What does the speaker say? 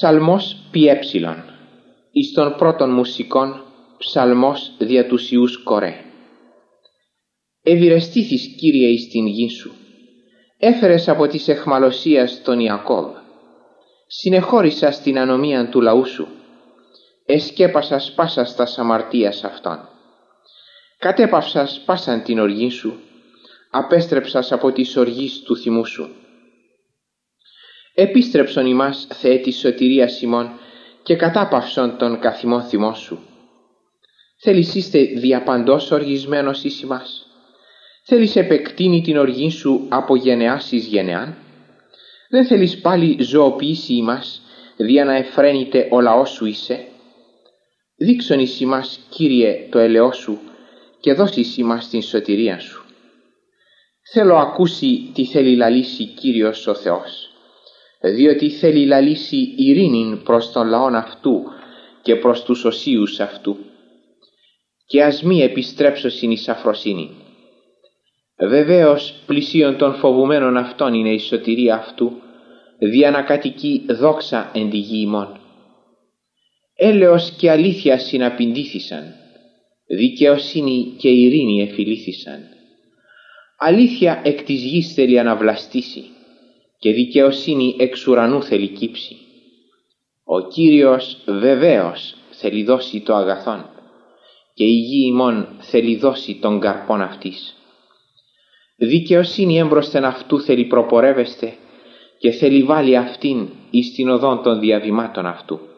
Ψαλμός πιέψιλον, εις των πρώτων μουσικών ψαλμός δια τους Ιούς Κορέ. Ευηρεστήθης, Κύριε, εις την γη σου, έφερες από της εχμαλωσίας τον Ιακώβ, συνεχώρησας την ανομίαν του λαού σου, εσκέπασας πάσας τας αμαρτίας αυτών, κατέπαυσας πάσαν την οργή σου, απέστρεψας από της οργής του θυμού σου. Επίστρεψον ημάς, Θεέ, της σωτηρίας ημών, και κατάπαυσον τον καθημόν θυμό σου. Θέλεις είστε διαπαντός οργισμένος εις ημάς; Θέλεις επεκτείνει την οργή σου από γενεάς εις γενεάν; Δεν θέλεις πάλι ζωοποιήσει ημάς, δια να εφραίνεται ο λαός σου είσαι; Δείξον εις ημάς, Κύριε, το ελαιό σου, και δώσεις ημάς την σωτηρία σου. Θέλω ακούσει τι θέλει λαλήσει Κύριος ο Θεός, διότι θέλει λαλήσει ειρήνην προς τον λαόν αυτού και προς τους οσίους αυτού, και ας μη επιστρέψωσιν εις αφροσύνη. Βεβαίως πλησίον των φοβουμένων αυτών είναι η σωτηρία αυτού, δια να κατοικεί δόξα εν τη γη ημών. Έλεος και αλήθεια συναπηντήθησαν, δικαιοσύνη και ειρήνη εφιλήθησαν. Αλήθεια εκ της γης θέλει αναβλαστήσει, και δικαιοσύνη εξ ουρανού θέλει κύψει. Ο Κύριος βεβαίως θέλει δώσει το αγαθόν, και η γη ημών θέλει δώσει τον καρπόν αυτής. Δικαιοσύνη έμπροσθεν αυτού θέλει προπορεύεστε, και θέλει βάλει αυτήν εις την οδόν των διαβημάτων αυτού.